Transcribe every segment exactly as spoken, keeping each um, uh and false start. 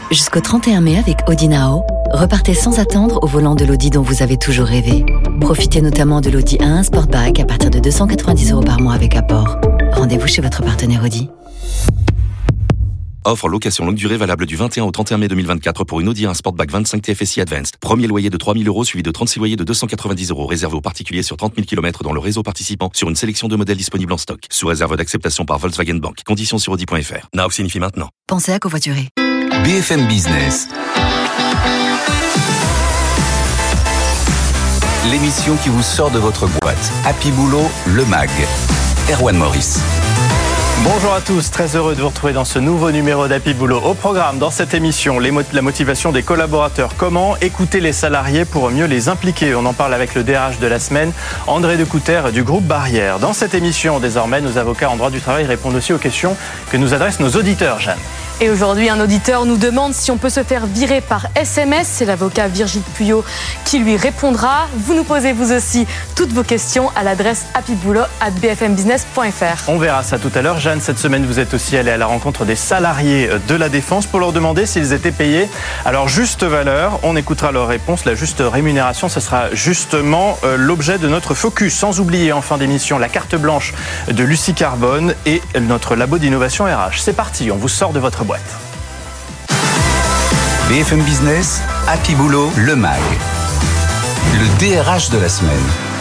Jusqu'au trente et un mai avec Audi Now, repartez sans attendre au volant de l'Audi dont vous avez toujours rêvé. Profitez notamment de l'Audi A un Sportback à partir de deux cent quatre-vingt-dix euros par mois avec apport. Rendez-vous chez votre partenaire Audi. Offre location longue durée valable du vingt et un au trente et un mai deux mille vingt-quatre pour une Audi A un Sportback vingt-cinq T F S I Advanced. Premier loyer de trois mille euros suivi de trente-six loyers de deux cent quatre-vingt-dix euros réservé aux particuliers sur trente mille kilomètres dans le réseau participant sur une sélection de modèles disponibles en stock. Sous réserve d'acceptation par Volkswagen Bank. Conditions sur audi point f r. Now signifie maintenant. Pensez à covoiturer. B F M Business. L'émission qui vous sort de votre boîte. Happy Boulot, le mag. Erwan Maurice. Bonjour à tous, très heureux de vous retrouver dans ce nouveau numéro d'Happy Boulot. Au programme, dans cette émission, les mo- la motivation des collaborateurs. Comment écouter les salariés pour mieux les impliquer? On en parle avec le D R H de la semaine, André Decouter du groupe Barrière. Dans cette émission, désormais, nos avocats en droit du travail répondent aussi aux questions que nous adressent nos auditeurs, Jeanne. Et aujourd'hui, un auditeur nous demande si on peut se faire virer par S M S. C'est l'avocat Virgile Puyot qui lui répondra. Vous nous posez vous aussi toutes vos questions à l'adresse happyboulot arobase b f m business point f r. On verra ça tout à l'heure. Jeanne, cette semaine, vous êtes aussi allée à la rencontre des salariés de la Défense pour leur demander s'ils étaient payés à leur juste valeur. On écoutera leur réponse. La juste rémunération, ce sera justement euh, l'objet de notre focus. Sans oublier en fin d'émission la carte blanche de Lucie Carbone et notre labo d'innovation R H. C'est parti, on vous sort de votre boîte. B F M Business, Happy Boulot, le mag. Le D R H de la semaine.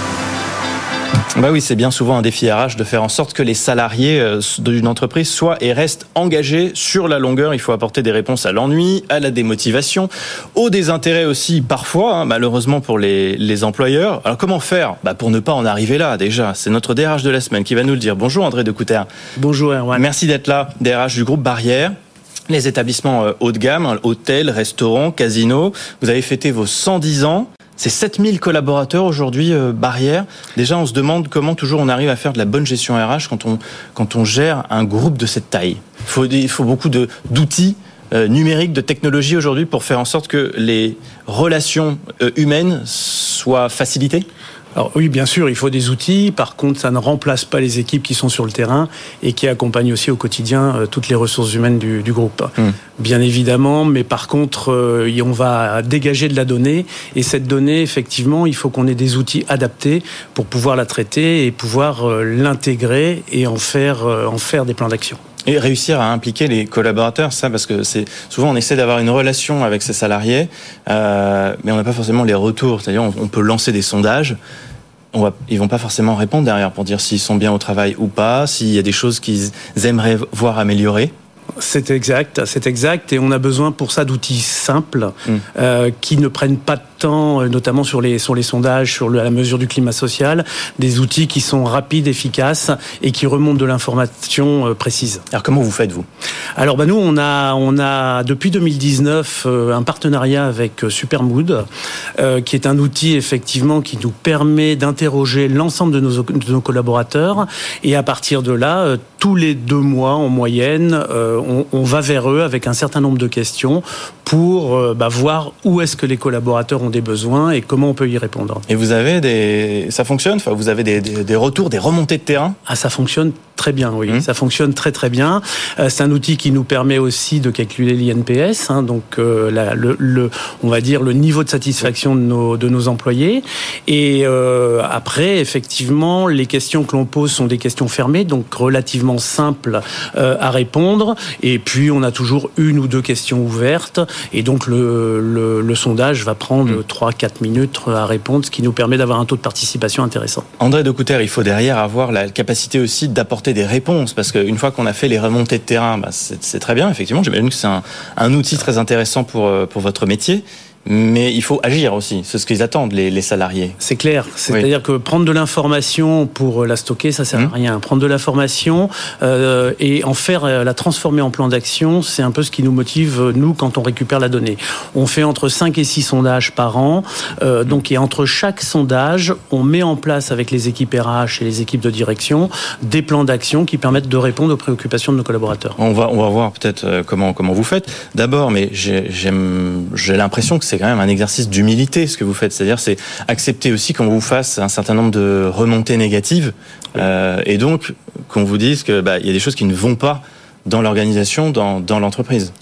Bah oui, c'est bien souvent un défi R H de faire en sorte que les salariés d'une entreprise soient et restent engagés sur la longueur. Il faut apporter des réponses à l'ennui, à la démotivation, au désintérêt aussi parfois, hein, malheureusement pour les, les employeurs. Alors comment faire bah pour ne pas en arriver là déjà? C'est notre D R H de la semaine qui va nous le dire. Bonjour André Decouter. Bonjour Erwan. Merci d'être là, D R H du groupe Barrière. Les établissements haut de gamme, hôtels, restaurants, casinos. Vous avez fêté vos cent dix ans. C'est sept mille collaborateurs aujourd'hui, euh, Barrière. Déjà, on se demande comment toujours on arrive à faire de la bonne gestion R H quand on, quand on gère un groupe de cette taille. Il faut, il faut beaucoup de, d'outils euh, numériques, de technologies aujourd'hui pour faire en sorte que les relations euh, humaines soient facilitées. Alors oui, bien sûr, il faut des outils. Par contre, ça ne remplace pas les équipes qui sont sur le terrain et qui accompagnent aussi au quotidien euh, toutes les ressources humaines du, du groupe. Mmh. Bien évidemment, mais par contre, euh, on va dégager de la donnée. Et cette donnée, effectivement, il faut qu'on ait des outils adaptés pour pouvoir la traiter et pouvoir euh, l'intégrer et en faire, euh, en faire des plans d'action. Et réussir à impliquer les collaborateurs, ça, parce que c'est souvent on essaie d'avoir une relation avec ses salariés, euh, mais on n'a pas forcément les retours. C'est-à-dire, on, on peut lancer des sondages. On va, ils vont pas forcément répondre derrière pour dire s'ils sont bien au travail ou pas, s'il y a des choses qu'ils aimeraient voir améliorer. C'est exact, c'est exact, et on a besoin pour ça d'outils simples mmh. euh, qui ne prennent pas de temps, notamment sur les sur les sondages, sur la mesure du climat social, des outils qui sont rapides, efficaces et qui remontent de l'information euh, précise. Alors comment vous faites vous ? Alors bah nous on a on a depuis deux mille dix-neuf euh, un partenariat avec Supermood, euh, qui est un outil effectivement qui nous permet d'interroger l'ensemble de nos de nos collaborateurs, et à partir de là, euh, tous les deux mois en moyenne, euh, On, on va vers eux avec un certain nombre de questions pour euh, bah, voir où est-ce que les collaborateurs ont des besoins et comment on peut y répondre. Et vous avez des, ça fonctionne, enfin, vous avez des, des, des retours, des remontées de terrain ? Ah, ça fonctionne très bien, oui. Mmh. Ça fonctionne très très bien. Euh, c'est un outil qui nous permet aussi de calculer l'I N P S, hein, donc euh, la, le, le, on va dire le niveau de satisfaction de nos, de nos employés. Et euh, après, effectivement, les questions que l'on pose sont des questions fermées, donc relativement simples euh, à répondre. Et puis, on a toujours une ou deux questions ouvertes. Et donc, le, le, le sondage va prendre mmh. trois à quatre minutes à répondre, ce qui nous permet d'avoir un taux de participation intéressant. André Decouter, il faut derrière avoir la capacité aussi d'apporter des réponses, parce qu'une fois qu'on a fait les remontées de terrain, bah c'est, c'est très bien, effectivement. J'imagine que c'est un, un outil très intéressant pour, pour votre métier. Mais il faut agir aussi, c'est ce qu'ils attendent, les, les salariés. C'est clair, c'est-à-dire oui. que prendre de l'information pour la stocker, ça sert mmh. à rien. Prendre de l'information euh, et en faire, la transformer en plan d'action, c'est un peu ce qui nous motive, nous, quand on récupère la donnée. On fait entre cinq et six sondages par an, euh, donc et entre chaque sondage, on met en place avec les équipes R H et les équipes de direction des plans d'action qui permettent de répondre aux préoccupations de nos collaborateurs. On va, on va voir peut-être comment, comment vous faites. D'abord, mais j'ai, j'aime, j'ai l'impression que c'est quand même un exercice d'humilité ce que vous faites, c'est-à-dire c'est accepter aussi qu'on vous fasse un certain nombre de remontées négatives oui. euh, et donc qu'on vous dise que bah, y a des choses qui ne vont pas dans l'organisation, dans, dans l'entreprise. Oui.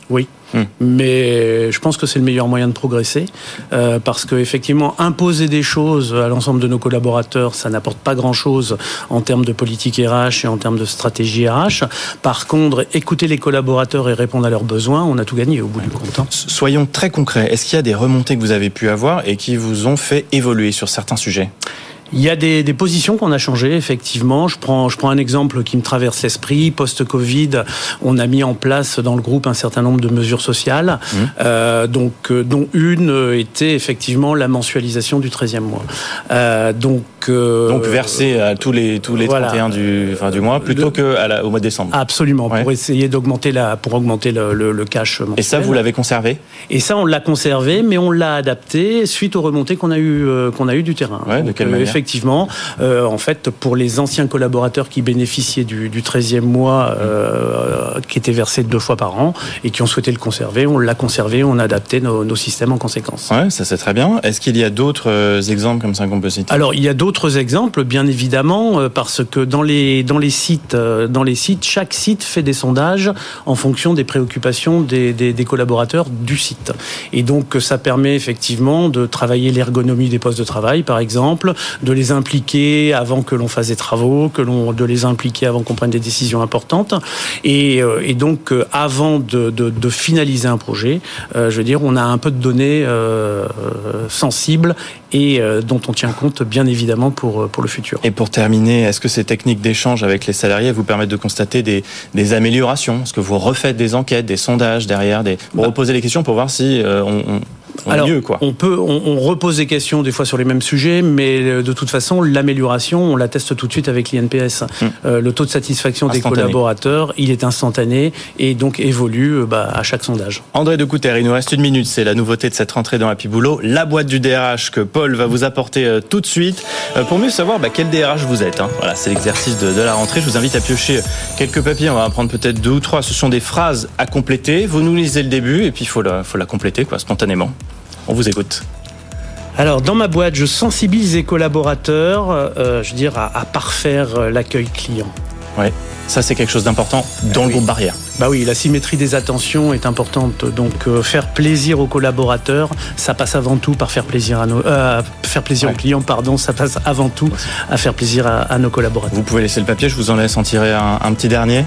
Mmh. Mais je pense que c'est le meilleur moyen de progresser, euh, parce que effectivement, imposer des choses à l'ensemble de nos collaborateurs, ça n'apporte pas grand-chose en termes de politique R H et en termes de stratégie R H. Par contre, écouter les collaborateurs et répondre à leurs besoins, on a tout gagné au bout du compte. Hein. Soyons très concrets. Est-ce qu'il y a des remontées que vous avez pu avoir et qui vous ont fait évoluer sur certains sujets ? Il y a des, des positions qu'on a changées, effectivement. Je prends, je prends un exemple qui me traverse l'esprit. Post-Covid, on a mis en place dans le groupe un certain nombre de mesures sociales, mmh. euh, donc, euh, dont une était effectivement la mensualisation du treizième mois. Euh, donc, euh, donc versé à tous les, tous les voilà. trente et un du, enfin, du mois, plutôt qu'au mois de décembre. Absolument, ouais. pour essayer d'augmenter, la, pour augmenter le, le, le cash mensuel. Et ça, vous l'avez conservé ? Et ça, on l'a conservé, mais on l'a adapté suite aux remontées qu'on a eues, euh, qu'on a eues du terrain. Ouais, donc, de quelle euh, manière ? Effectivement, euh, en fait, pour les anciens collaborateurs qui bénéficiaient du, du treizième mois, euh, qui était versé deux fois par an et qui ont souhaité le conserver, on l'a conservé, on a adapté nos, nos systèmes en conséquence. Ouais, ça c'est très bien. Est-ce qu'il y a d'autres exemples comme ça qu'on peut citer ? Alors, il y a d'autres exemples, bien évidemment, parce que dans les dans les sites, dans les sites, chaque site fait des sondages en fonction des préoccupations des, des, des collaborateurs du site. Et donc, ça permet effectivement de travailler l'ergonomie des postes de travail, par exemple, de les impliquer avant que l'on fasse des travaux, que l'on de les impliquer avant qu'on prenne des décisions importantes, et, et donc avant de, de, de finaliser un projet, euh, je veux dire, on a un peu de données euh, sensibles et euh, dont on tient compte bien évidemment pour pour le futur. Et pour terminer, est-ce que ces techniques d'échange avec les salariés vous permettent de constater des, des améliorations ? Est-ce que vous refaites des enquêtes, des sondages derrière, des vous bah. reposez les questions pour voir si euh, on, on On Alors, mieux, quoi. on peut, on, on repose des questions des fois sur les mêmes sujets, mais de toute façon, l'amélioration, on la teste tout de suite avec l'I N P S. Hum. Euh, le taux de satisfaction des collaborateurs, il est instantané et donc évolue bah, à chaque sondage. André Decouter, il nous reste une minute, c'est la nouveauté de cette rentrée dans Happy Boulot, la boîte du D R H que Paul va vous apporter euh, tout de suite euh, pour mieux savoir bah, quel D R H vous êtes. Hein. Voilà, c'est l'exercice de, de la rentrée. Je vous invite à piocher quelques papiers, on va en prendre peut-être deux ou trois. Ce sont des phrases à compléter. Vous nous lisez le début et puis il faut la, faut la compléter quoi, spontanément. On vous écoute. Alors, dans ma boîte, je sensibilise les collaborateurs, euh, je veux dire, à, à parfaire l'accueil client. Ouais, ça c'est quelque chose d'important dans ah, le oui. groupe Barrière. Bah oui, la symétrie des attentions est importante. Donc, euh, faire plaisir aux collaborateurs, ça passe avant tout par faire plaisir à nos, euh, faire plaisir ouais. aux clients, pardon, ça passe avant tout à faire plaisir à, à nos collaborateurs. Vous pouvez laisser le papier, je vous en laisse en tirer un, un petit dernier.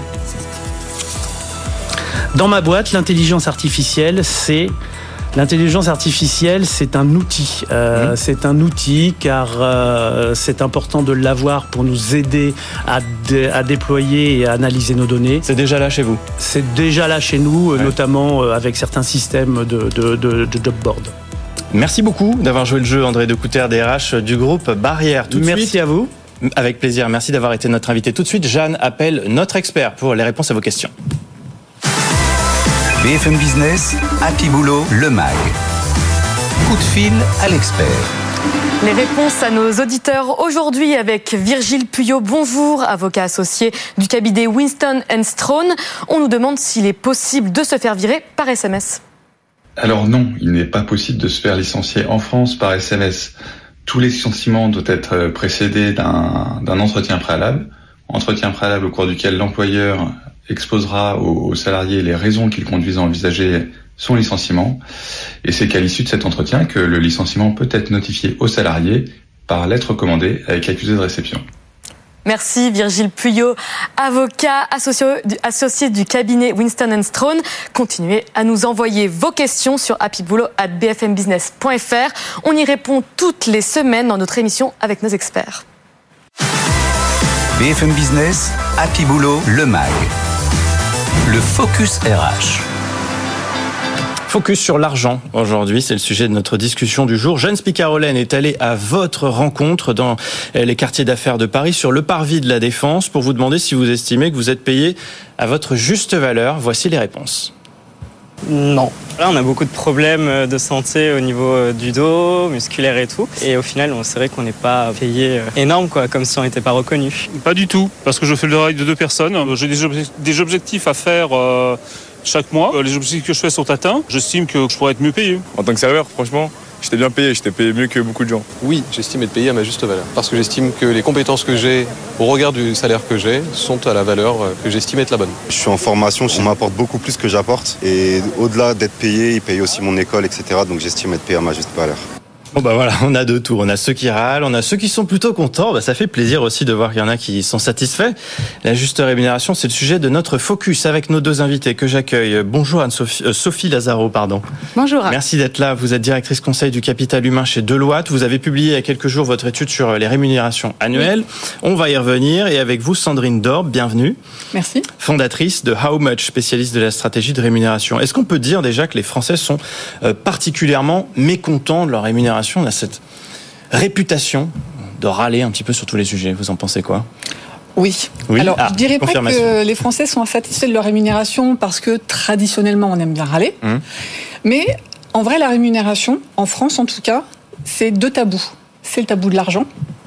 Dans ma boîte, l'intelligence artificielle, c'est L'intelligence artificielle, c'est un outil. Euh, mmh. C'est un outil car euh, c'est important de l'avoir pour nous aider à, dé- à déployer et à analyser nos données. C'est déjà là chez vous ? C'est déjà là chez nous, ouais. notamment avec certains systèmes de, de, de, de job board. Merci beaucoup d'avoir joué le jeu, André Decouter, D R H du groupe Barrière. Tout de Merci suite, à vous. Avec plaisir. Merci d'avoir été notre invité. Tout de suite, Jeanne appelle notre expert pour les réponses à vos questions. B F M Business, Happy Boulot, le M A G. Coup de fil à l'expert. Les réponses à nos auditeurs aujourd'hui avec Virgile Puyot. Bonjour, avocat associé du cabinet Winston and Strawn. On nous demande s'il est possible de se faire virer par S M S. Alors non, il n'est pas possible de se faire licencier en France par S M S. Tous les licenciements doivent être précédés d'un, d'un entretien préalable. Entretien préalable au cours duquel l'employeur exposera aux salariés les raisons qui le conduisent à envisager son licenciement. Et c'est qu'à l'issue de cet entretien que le licenciement peut être notifié aux salariés par lettre recommandée avec accusé de réception. Merci Virgile Puyot, avocat associé, associé du cabinet Winston and Strawn. Continuez à nous envoyer vos questions sur happyboulot arobase b f m business point f r. On y répond toutes les semaines dans notre émission avec nos experts. B F M Business, Happy Boulot, le M A G. Le Focus R H. Focus sur l'argent aujourd'hui, c'est le sujet de notre discussion du jour. Jeanne Spicarolène est allée à votre rencontre dans les quartiers d'affaires de Paris, sur le parvis de la Défense, pour vous demander si vous estimez que vous êtes payé à votre juste valeur. Voici les réponses. Non. Là, on a beaucoup de problèmes de santé au niveau du dos, musculaire et tout. Et au final, c'est vrai qu'on n'est pas payé énorme, quoi, comme si on n'était pas reconnu. Pas du tout, parce que je fais le travail de deux personnes. J'ai des, objectifs, des objectifs à faire euh, chaque mois. Les objectifs que je fais sont atteints. J'estime que je pourrais être mieux payé. En tant que serveur, franchement, J'étais bien payé, j'étais payé mieux que beaucoup de gens. Oui, j'estime être payé à ma juste valeur. Parce que j'estime que les compétences que j'ai, au regard du salaire que j'ai, sont à la valeur que j'estime être la bonne. Je suis en formation, on m'apporte beaucoup plus que j'apporte. Et au-delà d'être payé, ils payent aussi mon école, et cetera. Donc j'estime être payé à ma juste valeur. Bon bah voilà, on a deux tours. On a ceux qui râlent, on a ceux qui sont plutôt contents. Bah ça fait plaisir aussi de voir qu'il y en a qui sont satisfaits. La juste rémunération, c'est le sujet de notre focus avec nos deux invités que j'accueille. Bonjour Anne-Sophie, euh, Sophie Lazaro, pardon. Bonjour. Merci d'être là. Vous êtes directrice conseil du capital humain chez Deloitte. Vous avez publié il y a quelques jours votre étude sur les rémunérations annuelles. Oui. On va y revenir. Et avec vous, Sandrine Dorbe, bienvenue. Merci. Fondatrice de How Much, spécialiste de la stratégie de rémunération. Est-ce qu'on peut dire déjà que les Français sont particulièrement mécontents de leur rémunération ? On a cette réputation de râler un petit peu sur tous les sujets. Vous en pensez quoi ? Oui. oui. Alors, ah, je dirais pas que les Français sont insatisfaits de leur rémunération parce que traditionnellement, on aime bien râler. Hum. Mais en vrai, la rémunération, en France en tout cas, c'est deux tabous. C'est le tabou de l'argent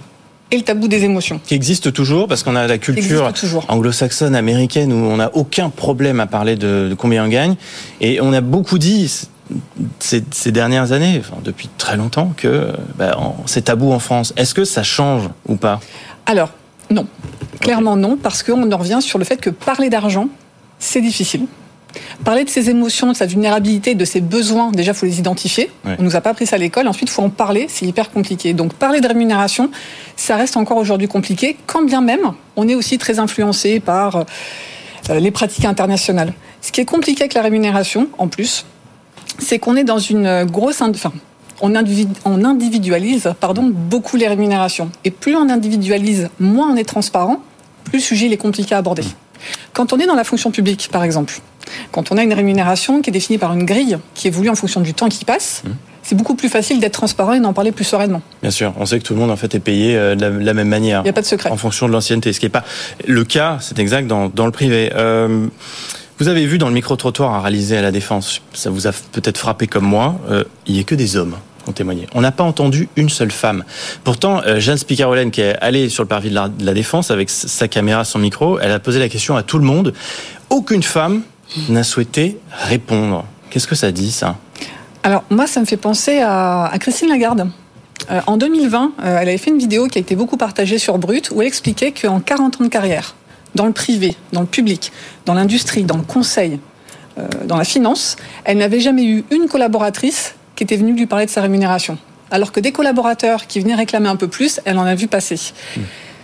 et le tabou des émotions. Qui existe toujours parce qu'on a la culture anglo-saxonne, américaine où on n'a aucun problème à parler de, de combien on gagne. Et on a beaucoup dit ces, ces dernières années, enfin, depuis très longtemps, que bah, c'est tabou en France. Est-ce que ça change ou pas ? Alors, non. Clairement non, parce qu'on en revient sur le fait que parler d'argent, c'est difficile. Parler de ses émotions, de sa vulnérabilité, de ses besoins, déjà, il faut les identifier. Ouais. On ne nous a pas appris ça à l'école. Ensuite, il faut en parler. C'est hyper compliqué. Donc, parler de rémunération, ça reste encore aujourd'hui compliqué, quand bien même on est aussi très influencé par euh, les pratiques internationales. Ce qui est compliqué avec la rémunération, en plus, c'est qu'on est dans une grosse... Enfin, on, individu... on individualise pardon, beaucoup les rémunérations. Et plus on individualise, moins on est transparent, plus le sujet il est compliqué à aborder. Quand on est dans la fonction publique, par exemple, quand on a une rémunération qui est définie par une grille qui évolue en fonction du temps qui passe, mmh. c'est beaucoup plus facile d'être transparent et d'en parler plus sereinement. Bien sûr, on sait que tout le monde en fait est payé de la, de la même manière. Il n'y a pas de secret. En fonction de l'ancienneté, ce qui n'est pas le cas, c'est exact, dans, dans le privé. Euh, vous avez vu dans le micro-trottoir à réaliser à La Défense, ça vous a peut-être frappé comme moi, euh, il n'y a que des hommes qui ont témoigné. On n'a pas entendu une seule femme. Pourtant, euh, Jeanne Spicarolène, qui est allée sur le parvis de la, de la Défense avec sa caméra, son micro, elle a posé la question à tout le monde. Aucune femme n'a souhaité répondre. Qu'est-ce que ça dit, ça ? Alors, moi, ça me fait penser à, à Christine Lagarde. Euh, en deux mille vingt, euh, elle avait fait une vidéo qui a été beaucoup partagée sur Brut, où elle expliquait qu'en quarante ans de carrière, dans le privé, dans le public, dans l'industrie, dans le conseil, euh, dans la finance, elle n'avait jamais eu une collaboratrice qui était venue lui parler de sa rémunération. Alors que des collaborateurs qui venaient réclamer un peu plus, elle en a vu passer. Mmh.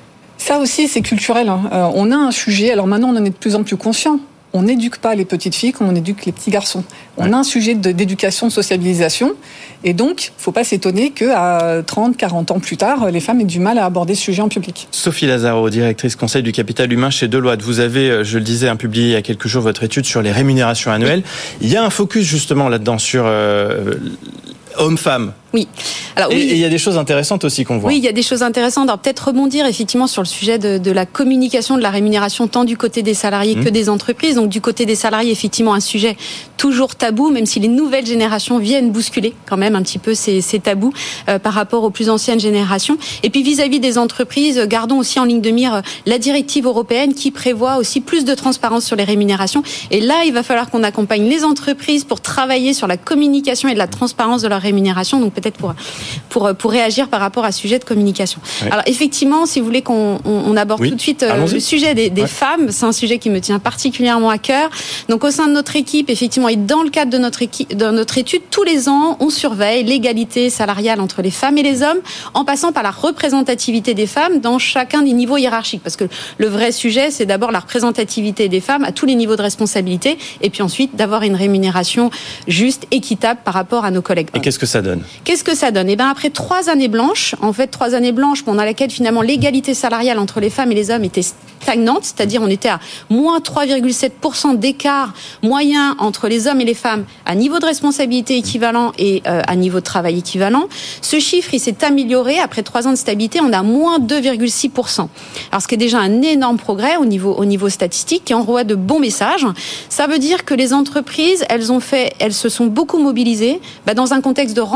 Ça aussi, c'est culturel. Hein. Euh, on a un sujet, alors maintenant on en est de plus en plus conscient. On n'éduque pas les petites filles comme on éduque les petits garçons. On ouais. a un sujet de, d'éducation, de sociabilisation. Et donc, il ne faut pas s'étonner qu'à trente, quarante ans plus tard, les femmes aient du mal à aborder ce sujet en public. Sophie Lazaro, directrice conseil du capital humain chez Deloitte. Vous avez, je le disais, publié il y a quelques jours votre étude sur les rémunérations annuelles. Oui. Il y a un focus justement là-dedans sur euh, hommes-femmes. Oui. Alors, oui. Et il y a des choses intéressantes aussi qu'on voit. Oui, il y a des choses intéressantes. Alors peut-être rebondir effectivement sur le sujet de, de la communication de la rémunération tant du côté des salariés mmh. que des entreprises. Donc du côté des salariés, effectivement, un sujet toujours tabou, même si les nouvelles générations viennent bousculer quand même un petit peu ces, ces tabous euh, par rapport aux plus anciennes générations. Et puis vis-à-vis des entreprises, gardons aussi en ligne de mire la directive européenne qui prévoit aussi plus de transparence sur les rémunérations. Et là, il va falloir qu'on accompagne les entreprises pour travailler sur la communication et de la transparence de leur rémunération. Donc peut-être pour, pour, pour réagir par rapport à ce sujet de communication. Ouais. Alors effectivement, si vous voulez qu'on on, on aborde oui. tout de suite euh, le sujet des, des ouais. femmes, c'est un sujet qui me tient particulièrement à cœur. Donc au sein de notre équipe, effectivement, et dans le cadre de notre, équipe, de notre étude, tous les ans, on surveille l'égalité salariale entre les femmes et les hommes, en passant par la représentativité des femmes dans chacun des niveaux hiérarchiques. Parce que le vrai sujet, c'est d'abord la représentativité des femmes à tous les niveaux de responsabilité, et puis ensuite d'avoir une rémunération juste, équitable par rapport à nos collègues. Et qu'est-ce que ça donne ? Qu'est-ce que ça donne ? Eh bien, après trois années blanches, en fait, trois années blanches pendant lesquelles, finalement, l'égalité salariale entre les femmes et les hommes était stagnante, c'est-à-dire on était à moins trois virgule sept pour cent d'écart moyen entre les hommes et les femmes à niveau de responsabilité équivalent et euh, à niveau de travail équivalent. Ce chiffre, il s'est amélioré. Après trois ans de stabilité, on a moins deux virgule six pour cent. Alors, ce qui est déjà un énorme progrès au niveau, au niveau statistique, qui envoie de bons messages. Ça veut dire que les entreprises, elles ont fait, elles se sont beaucoup mobilisées bah, dans un contexte de renforcement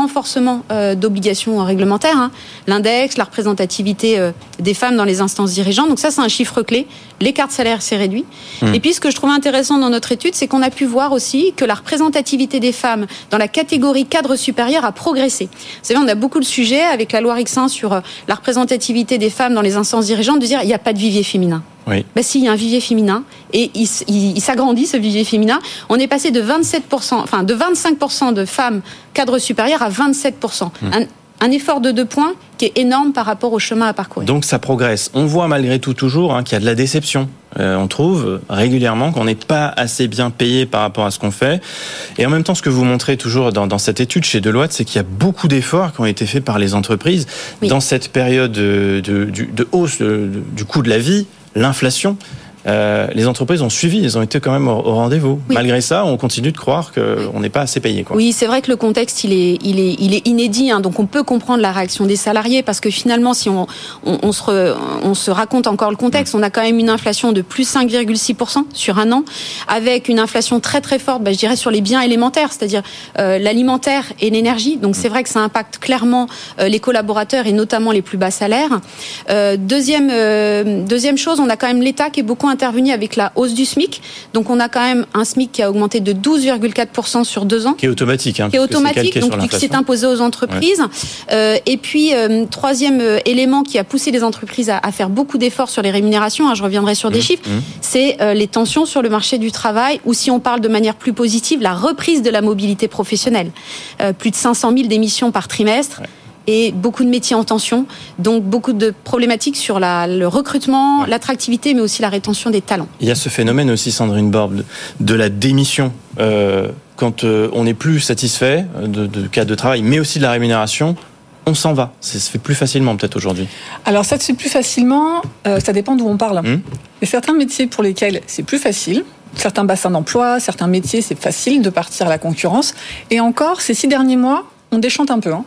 renforcement euh, d'obligations réglementaires, hein. L'index, la représentativité euh, des femmes dans les instances dirigeantes. Donc ça, c'est un chiffre clé. L'écart de salaire s'est réduit. Mmh. Et puis, ce que je trouve intéressant dans notre étude, c'est qu'on a pu voir aussi que la représentativité des femmes dans la catégorie cadre supérieur a progressé. Vous savez, on a beaucoup de sujets avec la loi Rixain sur euh, la représentativité des femmes dans les instances dirigeantes, de dire il n'y a pas de vivier féminin. Oui. Ben si, il y a un vivier féminin et il, il, il s'agrandit, ce vivier féminin. On est passé de vingt-sept pour cent, enfin de vingt-cinq pour cent de femmes cadres supérieurs à vingt-sept pour cent. Mmh. Un, un effort de deux points qui est énorme par rapport au chemin à parcourir. Donc ça progresse. On voit malgré tout toujours hein, qu'il y a de la déception. Euh, on trouve régulièrement qu'on n'est pas assez bien payé par rapport à ce qu'on fait. Et en même temps, ce que vous montrez toujours dans, dans cette étude chez Deloitte, c'est qu'il y a beaucoup d'efforts qui ont été faits par les entreprises oui. dans cette période de, de, de, de hausse de, de, du coût de la vie, l'inflation. Euh, les entreprises ont suivi, elles ont été quand même au, au rendez-vous. Oui. Malgré ça, on continue de croire qu'on n'est pas assez payé, quoi. Oui, c'est vrai que le contexte, il est, il est, il est inédit, hein, donc on peut comprendre la réaction des salariés, parce que finalement, si on, on, on, se, re, on se raconte encore le contexte, mmh. on a quand même une inflation de plus cinq virgule six pour cent sur un an, avec une inflation très très forte, bah, je dirais, sur les biens élémentaires, c'est-à-dire euh, l'alimentaire et l'énergie. Donc mmh. c'est vrai que ça impacte clairement euh, les collaborateurs et notamment les plus bas salaires. Euh, deuxième, euh, deuxième chose, on a quand même l'État qui est beaucoup intervenu avec la hausse du SMIC. Donc on a quand même un SMIC qui a augmenté de douze virgule quatre pour cent sur deux ans. Qui est automatique. Hein, qui est automatique, donc qui s'est imposé aux entreprises. Ouais. Euh, et puis, euh, troisième élément qui a poussé les entreprises à, à faire beaucoup d'efforts sur les rémunérations, hein, je reviendrai sur des mmh, chiffres, mmh. c'est euh, les tensions sur le marché du travail, ou si on parle de manière plus positive, la reprise de la mobilité professionnelle. Euh, plus de cinq cent mille démissions par trimestre. Ouais. Et beaucoup de métiers en tension, donc beaucoup de problématiques sur la, le recrutement, ouais. l'attractivité, mais aussi la rétention des talents. Il y a ce phénomène aussi, Sandrine Borb, de, de la démission. Euh, quand euh, on n'est plus satisfait de, de cas de travail, mais aussi de la rémunération, on s'en va. Ça se fait plus facilement peut-être aujourd'hui. Alors ça se fait plus facilement, euh, ça dépend d'où on parle. Mmh. Il y a certains métiers pour lesquels c'est plus facile. Certains bassins d'emploi, certains métiers, c'est facile de partir à la concurrence. Et encore, ces six derniers mois, on déchante un peu, hein.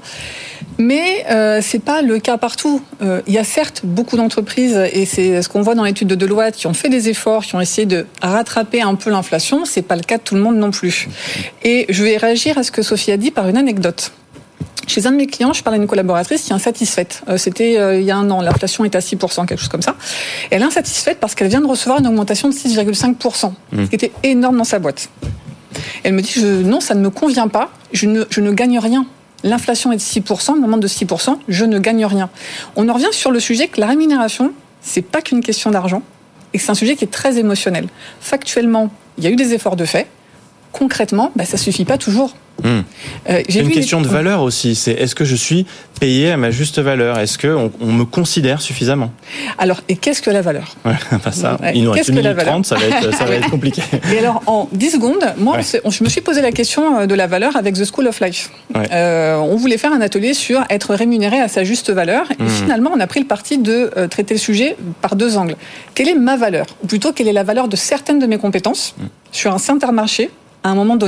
Mais euh, c'est pas le cas partout. Euh, il y a certes beaucoup d'entreprises, et c'est ce qu'on voit dans l'étude de Deloitte, qui ont fait des efforts, qui ont essayé de rattraper un peu l'inflation. C'est pas le cas de tout le monde non plus. Et je vais réagir à ce que Sophie a dit par une anecdote. Chez un de mes clients, je parlais à une collaboratrice qui est insatisfaite. Euh, c'était euh, il y a un an, l'inflation est à six pour cent, quelque chose comme ça. Et elle est insatisfaite parce qu'elle vient de recevoir une augmentation de six virgule cinq pour cent, mmh. ce qui était énorme dans sa boîte. Elle me dit, je, non, ça ne me convient pas, je ne, je ne gagne rien. L'inflation est de six pour cent, une augmente de six pour cent, je ne gagne rien. On en revient sur le sujet que la rémunération, c'est pas qu'une question d'argent, et que c'est un sujet qui est très émotionnel. Factuellement, il y a eu des efforts de fait. Concrètement, bah, ça suffit pas toujours. Mmh. Euh, j'ai une question les... de valeur aussi. C'est est-ce que je suis payé à ma juste valeur ? Est-ce que on, on me considère suffisamment ? Alors, et qu'est-ce que la valeur ? Ouais, enfin ça, ouais. Il nous reste une minute trente, ça va être, ça va être compliqué. Et alors, en dix secondes, moi, ouais. on, je me suis posé la question de la valeur avec The School of Life. Ouais. Euh, on voulait faire un atelier sur être rémunéré à sa juste valeur, et mmh. finalement, on a pris le parti de euh, traiter le sujet par deux angles. Quelle est ma valeur ? Ou plutôt, quelle est la valeur de certaines de mes compétences mmh. sur un certain marché à un moment donné ?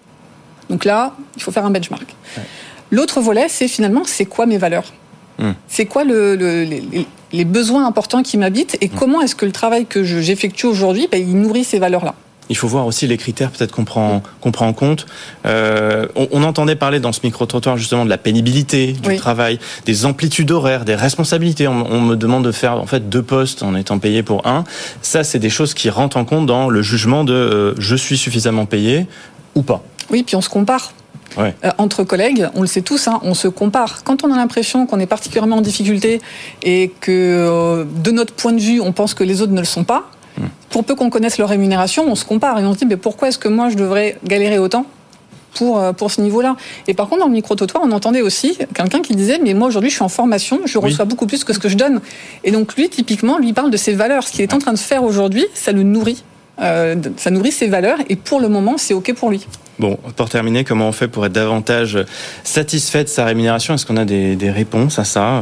Donc là, il faut faire un benchmark. Ouais. L'autre volet, c'est finalement, c'est quoi mes valeurs ? mmh. C'est quoi le, le, les, les besoins importants qui m'habitent et mmh. comment est-ce que le travail que je, j'effectue aujourd'hui, ben, il nourrit ces valeurs-là ? Il faut voir aussi les critères peut-être qu'on prend, qu'on prend en compte. Euh, on, on entendait parler dans ce micro-trottoir justement de la pénibilité du oui. travail, des amplitudes horaires, des responsabilités. On, on me demande de faire en fait deux postes en étant payé pour un. Ça, c'est des choses qui rentrent en compte dans le jugement de euh, je suis suffisamment payé ou pas. Oui, puis on se compare. Ouais. Euh, entre collègues, on le sait tous, hein, on se compare. Quand on a l'impression qu'on est particulièrement en difficulté et que, euh, de notre point de vue, on pense que les autres ne le sont pas, mmh. pour peu qu'on connaisse leur rémunération, on se compare et on se dit mais pourquoi est-ce que moi je devrais galérer autant pour, pour ce niveau-là ? Et par contre, dans le micro-trottoir, on entendait aussi quelqu'un qui disait mais moi aujourd'hui je suis en formation, je oui. reçois beaucoup plus que ce que je donne. Et donc lui, typiquement, lui parle de ses valeurs. Ce qu'il est en train de faire aujourd'hui, ça le nourrit. Euh, ça nourrit ses valeurs et pour le moment, c'est OK pour lui. Bon, pour terminer, comment on fait pour être davantage satisfait de sa rémunération ? Est-ce qu'on a des, des réponses à ça ?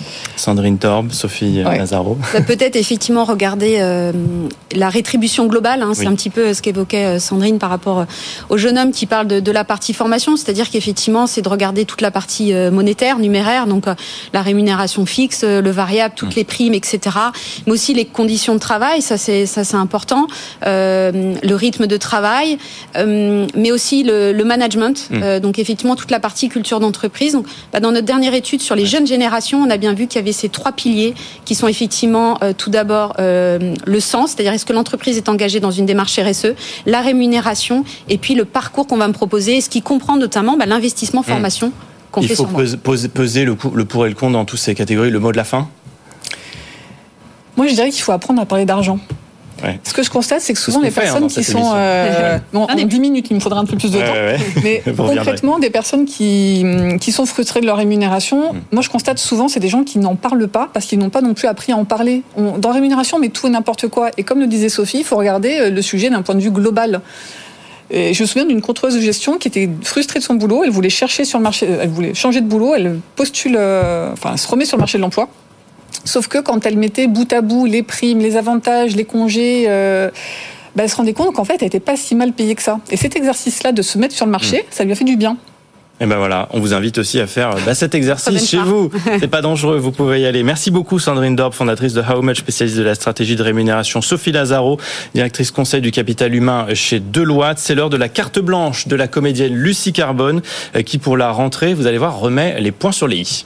Sandrine Torb, Sophie ouais. Lazaro. Bah, peut-être effectivement regarder euh, la rétribution globale. Hein, c'est oui. un petit peu ce qu'évoquait Sandrine par rapport au jeune homme qui parle de, de la partie formation, c'est-à-dire qu'effectivement, c'est de regarder toute la partie euh, monétaire, numéraire, donc euh, la rémunération fixe, euh, le variable, toutes mmh. les primes, et cetera. Mais aussi les conditions de travail, ça c'est ça c'est important, euh, le rythme de travail, euh, mais aussi le, le management. Mmh. Euh, donc effectivement, toute la partie culture d'entreprise. Donc, bah, dans notre dernière étude sur les ouais. jeunes générations, on a bien vu qu'il y avait ces trois piliers qui sont effectivement euh, tout d'abord euh, le sens, c'est-à-dire est-ce que l'entreprise est engagée dans une démarche R S E, la rémunération et puis le parcours qu'on va me proposer, ce qui comprend notamment bah, l'investissement formation mmh. qu'on Il fait sur moi. Il faut peser, peser le, le pour et le contre dans toutes ces catégories. Le mot de la fin ? Moi, je dirais qu'il faut apprendre à parler d'argent. Ouais. Ce que je constate, c'est que souvent, les fait, personnes hein, qui sont... Euh, bon, en dix minutes, il me faudra un peu plus de ouais, temps. Ouais, ouais. Mais concrètement, des personnes qui, qui sont frustrées de leur rémunération, mmh. moi, je constate souvent, c'est des gens qui n'en parlent pas parce qu'ils n'ont pas non plus appris à en parler. On, dans rémunération, on met tout et n'importe quoi. Et comme le disait Sophie, il faut regarder le sujet d'un point de vue global. Et je me souviens d'une contrôleuse de gestion qui était frustrée de son boulot. Elle voulait chercher sur le marché, elle voulait changer de boulot. Elle postule, euh, enfin, elle se remet sur le marché de l'emploi. Sauf que quand elle mettait bout à bout les primes, les avantages, les congés, euh, bah, elle se rendait compte qu'en fait, elle n'était pas si mal payée que ça. Et cet exercice-là de se mettre sur le marché, mmh. ça lui a fait du bien. Et ben voilà, on vous invite aussi à faire bah, cet exercice chez vous. C'est pas dangereux, vous pouvez y aller. Merci beaucoup Sandrine Dorp, fondatrice de How Much, spécialiste de la stratégie de rémunération. Sophie Lazaro, directrice conseil du capital humain chez Deloitte. C'est l'heure de la carte blanche de la comédienne Lucie Carbone, qui pour la rentrée, vous allez voir, remet les points sur les i.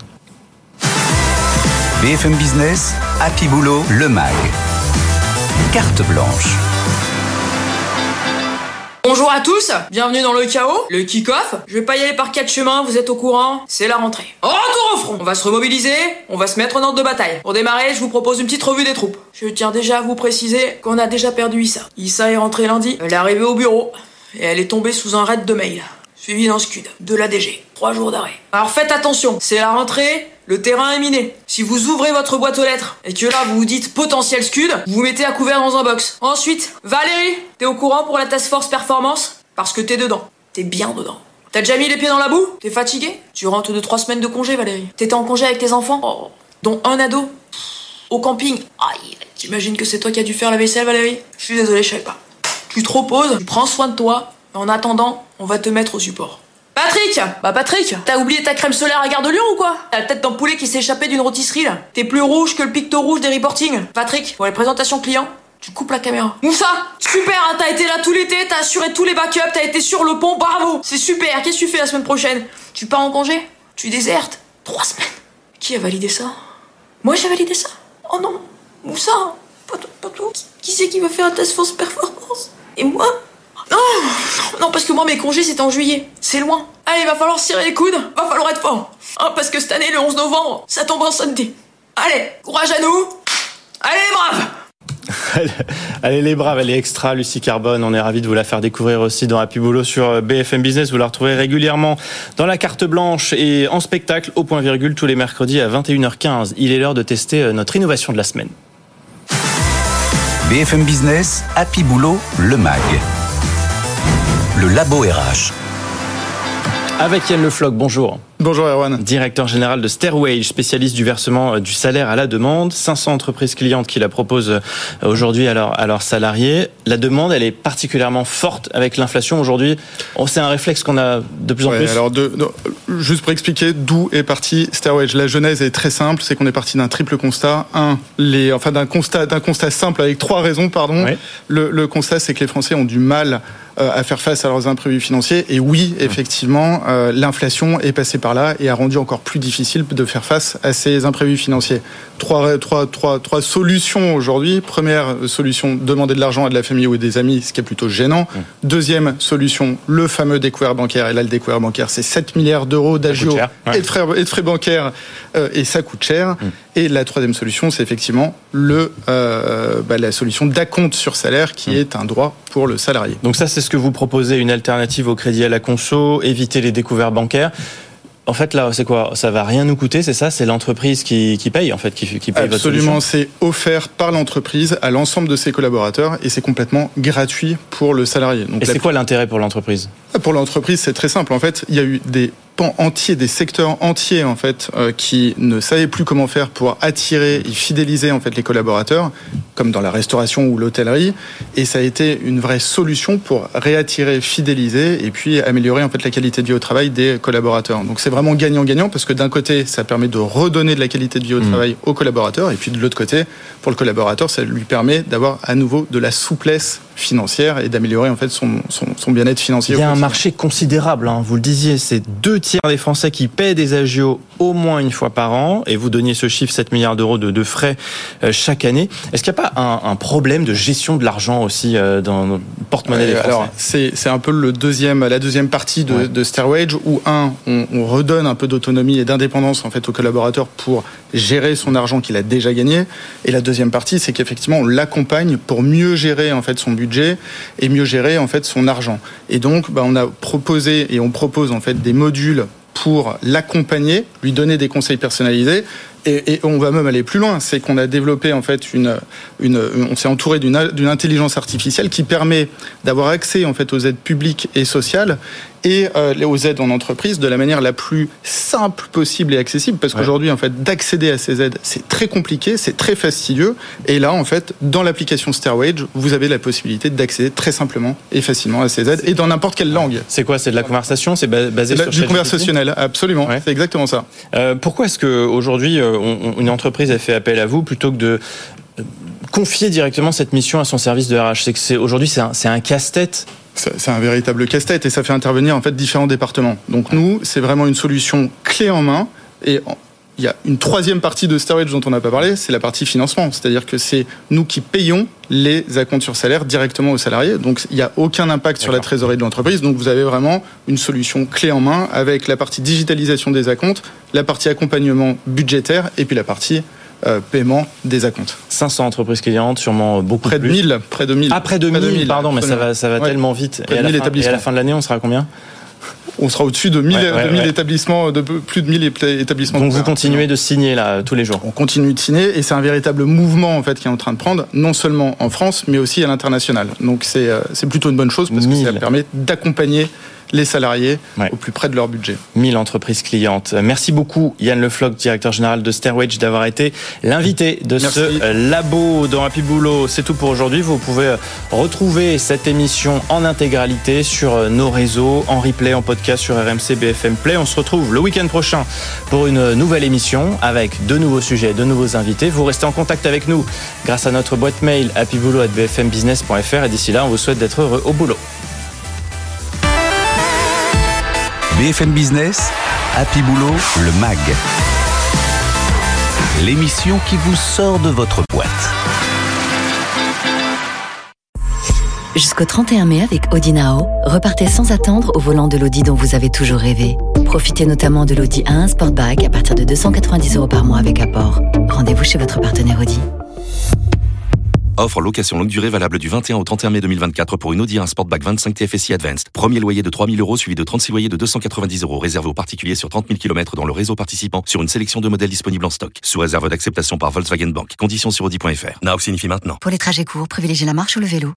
B F M Business, Happy Boulot, le M A G. Carte blanche. Bonjour à tous, bienvenue dans le chaos, le kick-off. Je vais pas y aller par quatre chemins, vous êtes au courant, c'est la rentrée. Retour au front, on va se remobiliser, on va se mettre en ordre de bataille. Pour démarrer, je vous propose une petite revue des troupes. Je tiens déjà à vous préciser qu'on a déjà perdu Issa. Issa est rentrée lundi, elle est arrivée au bureau, et elle est tombée sous un raid de mail. Suivi d'un scud, de l'A D G, trois jours d'arrêt. Alors faites attention, c'est la rentrée, le terrain est miné. Si vous ouvrez votre boîte aux lettres et que là vous vous dites potentiel scud, vous vous mettez à couvert dans un box. Ensuite, Valérie, t'es au courant pour la task force performance ? Parce que t'es dedans, t'es bien dedans. T'as déjà mis les pieds dans la boue ? T'es fatigué ? Tu rentres de trois semaines de congé, Valérie. T'étais en congé avec tes enfants ? Oh. Dont un ado. Au camping. Aïe, t'imagines que c'est toi qui as dû faire la vaisselle, Valérie ? Je suis désolé, je savais pas. Tu te reposes, tu prends soin de toi. En attendant, on va te mettre au support. Patrick ! Bah Patrick, t'as oublié ta crème solaire à Gare de Lyon ou quoi ? T'as la tête d'un poulet qui s'est échappé d'une rôtisserie là. T'es plus rouge que le picto rouge des reportings. Patrick, pour les présentations clients, tu coupes la caméra. Moussa, super, hein, t'as été là tout l'été, t'as assuré tous les backups, t'as été sur le pont, bravo. C'est super, qu'est-ce que tu fais la semaine prochaine ? Tu pars en congé ? Tu désertes ? Trois semaines. Qui a validé ça ? Moi j'ai validé ça ? Oh non, Moussa, pas toi, pas toi. Qui, qui c'est qui va faire un task force performance ? Et moi ? Non, non, parce que moi mes congés c'était en juillet, c'est loin. Allez, va falloir serrer les coudes, va falloir être fort. Hein, parce que cette année, le onze novembre, ça tombe en samedi. Allez, courage à nous. Allez les braves. Allez les braves, elle est extra, Lucie Carbone. On est ravis de vous la faire découvrir aussi dans Happy Boulot sur B F M Business. Vous la retrouvez régulièrement dans la carte blanche et en spectacle au point virgule tous les mercredis à vingt et une heures quinze. Il est l'heure de tester notre innovation de la semaine. B F M Business, Happy Boulot, le M A G. Le Labo R H. Avec Yann Le Floch, bonjour. Bonjour Erwan. Directeur général de Stairwage, spécialiste du versement du salaire à la demande. cinq cents entreprises clientes qui la proposent aujourd'hui à leurs, à leurs salariés. La demande, elle est particulièrement forte avec l'inflation aujourd'hui. C'est un réflexe qu'on a de plus en ouais, plus. Alors de, de, juste pour expliquer d'où est parti Stairwage. La genèse est très simple, c'est qu'on est parti d'un triple constat. Un, les, enfin d'un constat, d'un constat simple avec trois raisons, pardon. Ouais. Le, le constat, c'est que les Français ont du mal à faire face à leurs imprévus financiers. Et oui, effectivement, euh, l'inflation est passée par là et a rendu encore plus difficile de faire face à ces imprévus financiers. Trois, trois, trois, trois solutions aujourd'hui. Première solution, demander de l'argent à de la famille ou des amis, ce qui est plutôt gênant. Mmh. Deuxième solution, le fameux découvert bancaire. Et là, le découvert bancaire, c'est sept milliards d'euros d'agio ouais. et, de frais, et de frais bancaires. Euh, et ça coûte cher. Mmh. Et la troisième solution, c'est effectivement le, euh, bah, la solution d'acompte sur salaire qui mmh. est un droit pour le salarié. Donc ça, c'est ce que vous proposez, une alternative au crédit à la conso, éviter les découverts bancaires. En fait, là, c'est quoi ? Ça va rien nous coûter, c'est ça ? C'est l'entreprise qui, qui paye, en fait, qui, qui paye votre solution ? Absolument, c'est offert par l'entreprise à l'ensemble de ses collaborateurs et c'est complètement gratuit pour le salarié. Donc, et c'est la... quoi l'intérêt pour l'entreprise ? Pour l'entreprise, c'est très simple. En fait, il y a eu des pans entiers, des secteurs entiers en fait, euh, qui ne savaient plus comment faire pour attirer et fidéliser en fait les collaborateurs, comme dans la restauration ou l'hôtellerie. Et ça a été une vraie solution pour réattirer, fidéliser et puis améliorer en fait la qualité de vie au travail des collaborateurs. Donc c'est vraiment gagnant-gagnant parce que d'un côté, ça permet de redonner de la qualité de vie au mmh. travail aux collaborateurs et puis de l'autre côté, pour le collaborateur, ça lui permet d'avoir à nouveau de la souplesse financière et d'améliorer en fait son, son, son bien-être financier. Il y a un marché considérable, hein, vous le disiez, c'est deux tiers des Français qui paient des agios au moins une fois par an, et vous donniez ce chiffre, sept milliards d'euros de, de frais euh, chaque année. Est-ce qu'il n'y a pas un, un problème de gestion de l'argent aussi euh, dans le porte-monnaie des Français ? Alors, c'est, c'est un peu le deuxième, la deuxième partie de, ouais. de Stairwage, où un, on, on redonne un peu d'autonomie et d'indépendance en fait aux collaborateurs pour gérer son argent qu'il a déjà gagné, et la deuxième partie, c'est qu'effectivement, on l'accompagne pour mieux gérer en fait son budget et mieux gérer en fait son argent. Et donc, bah, on a proposé et on propose en fait des modules pour l'accompagner, lui donner des conseils personnalisés. Et, et on va même aller plus loin, c'est qu'on a développé en fait une, une, on s'est entouré d'une, d'une intelligence artificielle qui permet d'avoir accès en fait aux aides publiques et sociales et euh, aux aides en entreprise de la manière la plus simple possible et accessible, parce ouais. qu'aujourd'hui en fait d'accéder à ces aides c'est très compliqué, c'est très fastidieux, et là en fait dans l'application Stairwage vous avez la possibilité d'accéder très simplement et facilement à ces aides et dans n'importe quelle langue. C'est quoi ? C'est de la conversation ? C'est basé c'est sur du conversationnel, absolument. Ouais. C'est exactement ça. Euh, pourquoi est-ce que aujourd'hui euh, on, une entreprise a fait appel à vous plutôt que de confier directement cette mission à son service de R H ? C'est que c'est aujourd'hui c'est un, c'est un casse-tête. C'est un véritable casse-tête et ça fait intervenir en fait différents départements. Donc nous, c'est vraiment une solution clé en main. Et il y a une troisième partie de Stairwage dont on n'a pas parlé, c'est la partie financement. C'est-à-dire que c'est nous qui payons les acomptes sur salaire directement aux salariés. Donc il n'y a aucun impact D'accord. sur la trésorerie de l'entreprise. Donc vous avez vraiment une solution clé en main avec la partie digitalisation des acomptes, la partie accompagnement budgétaire et puis la partie Euh, paiement des acomptes. cinq cents entreprises clientes, sûrement beaucoup près plus. de mille, près de mille. Ah, près de mille, près de mille pardon, mais ça va, ça va ouais. tellement vite. Et à, fin, et à la fin de l'année, on sera à combien ? On sera au-dessus de mille, ouais, ouais, de mille ouais. établissements, de plus de mille établissements. Donc vous continuez de signer là tous les jours ? On continue de signer et c'est un véritable mouvement en fait qui est en train de prendre, non seulement en France, mais aussi à l'international. Donc c'est c'est plutôt une bonne chose parce mille. que ça permet d'accompagner les salariés ouais. au plus près de leur budget. mille entreprises clientes. Merci beaucoup Yann Le Floch, directeur général de Stairwage, d'avoir été l'invité de Merci. ce labo dans Happy Boulot. C'est tout pour aujourd'hui. Vous pouvez retrouver cette émission en intégralité sur nos réseaux, en replay, en podcast sur R M C B F M Play. On se retrouve le week-end prochain pour une nouvelle émission avec de nouveaux sujets, de nouveaux invités. Vous restez en contact avec nous grâce à notre boîte mail happy boulot arobase b f m business point f r et d'ici là, on vous souhaite d'être heureux au boulot. B F M Business, Happy Boulot, le M A G. L'émission qui vous sort de votre boîte. Jusqu'au trente et un mai avec Audi Now, repartez sans attendre au volant de l'Audi dont vous avez toujours rêvé. Profitez notamment de l'Audi A un Sportback à partir de deux cent quatre-vingt-dix euros par mois avec apport. Rendez-vous chez votre partenaire Audi. Offre location longue durée valable du vingt et un au trente et un mai deux mille vingt-quatre pour une Audi A un Sportback vingt-cinq T F S I Advanced. Premier loyer de trois mille euros suivi de trente-six loyers de deux cent quatre-vingt-dix euros réservé aux particuliers sur trente mille kilomètres dans le réseau participant sur une sélection de modèles disponibles en stock. Sous réserve d'acceptation par Volkswagen Bank. Conditions sur audi point f r. Now signifie maintenant. Pour les trajets courts, privilégiez la marche ou le vélo.